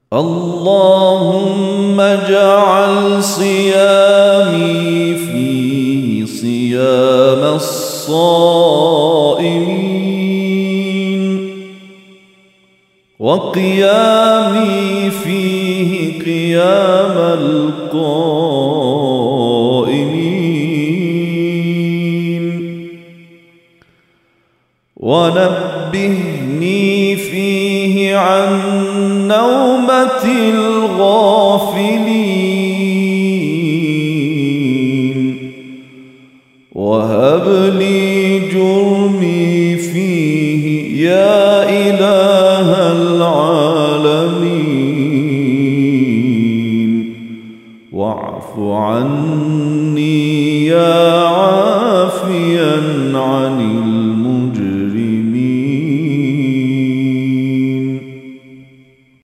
اللهم اجعل صيامي فيه صيام الصائمين، وقيامي فيه قيام القائمين، ونبهني فيه عن نومة الغافلين، وهب لي جرمي فيه يا إله العالمين، واعف عني